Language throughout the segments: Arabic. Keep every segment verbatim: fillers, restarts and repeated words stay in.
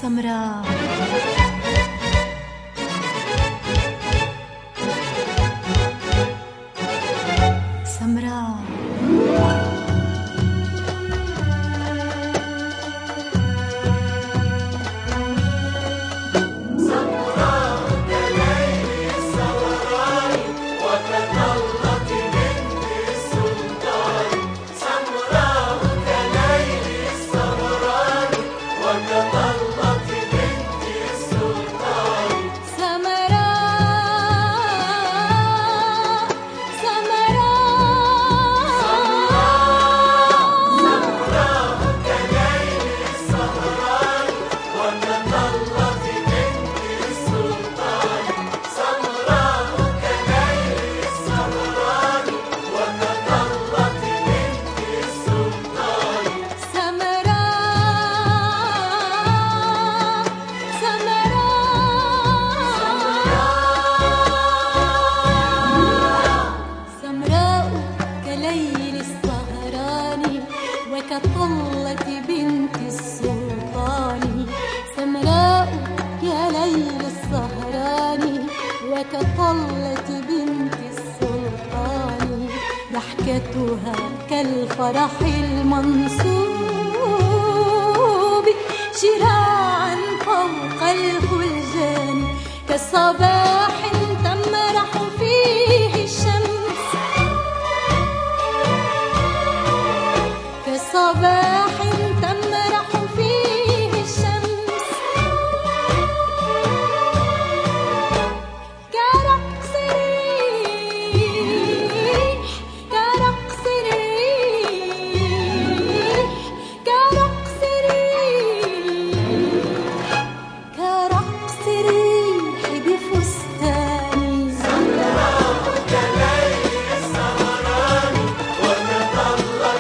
سمراء سمراء كطلة بنت السلطان سمراء يا ليل السهران وكطلة بنت السلطان ضحكتها كالفرح المنصوب شراعا فوق الخلجان كالصباح تمرح فيه الشمس صباح تمرح فيه الشمس كرقص الريح كرقص الريح كرقص الريح كرقص الريح بفستان سمراء كليل السهران وكطلة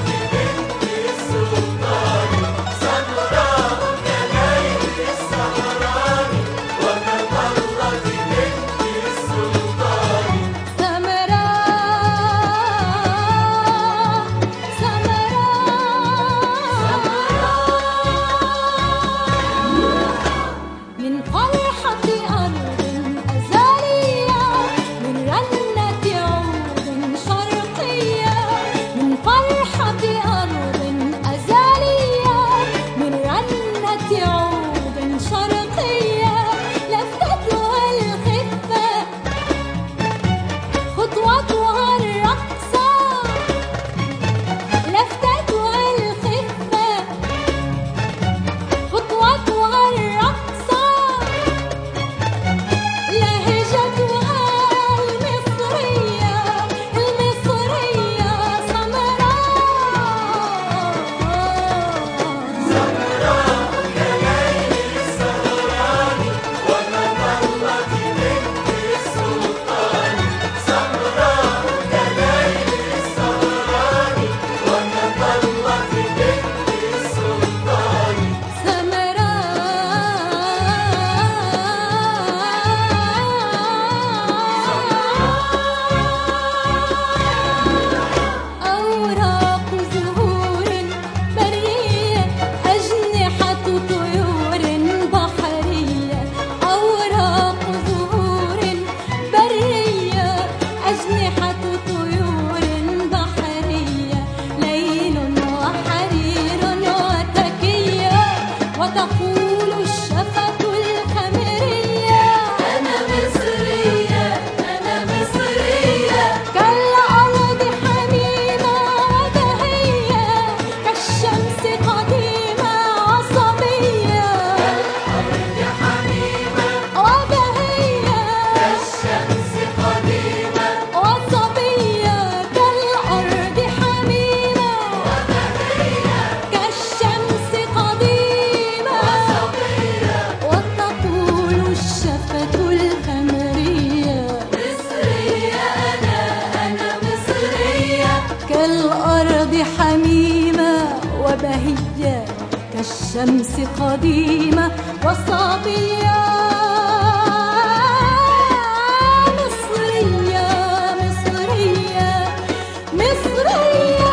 وبهية كالشمس قديمة وصبية مصرية مصرية مصرية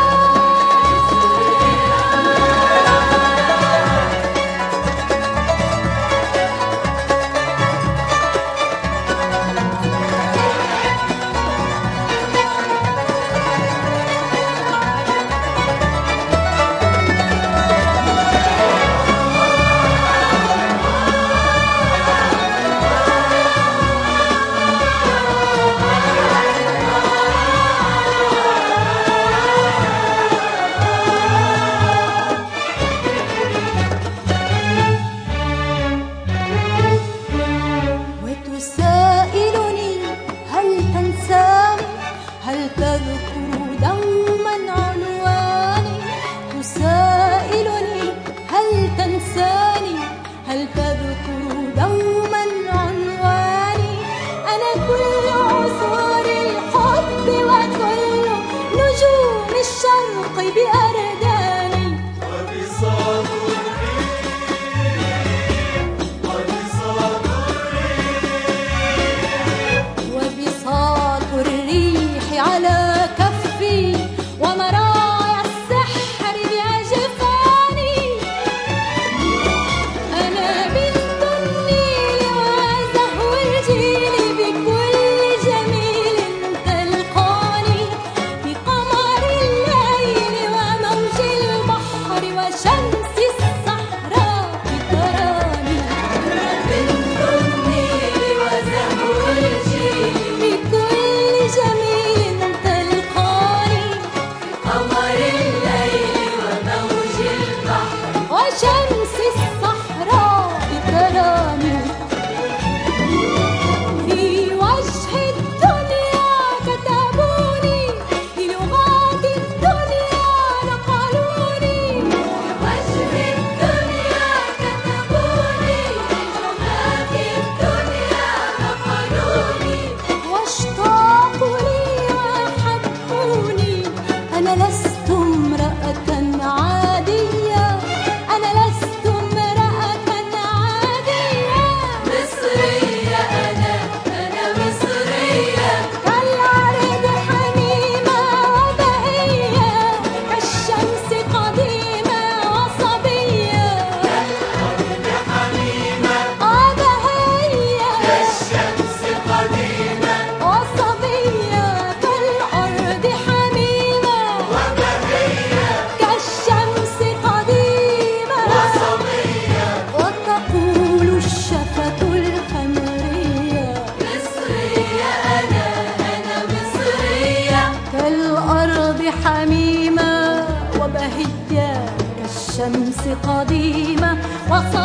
أنا لست امرأة عادية، أنا لست امرأة عادية. مصرية أنا، أنا مصرية. كالأرض حميمة وبهية، كالشمس قديمة وصبية. كالأرض حميمة وبهية، كالشمس قديمة وصبية. كالأرض حميمة وبهية كالشمس قديمة وصبية. وتقول الشفة الخمرية. مصرية أنا، أنا مصرية. كالأرض حميمة وبهية، كالشمس قديمة وصبية.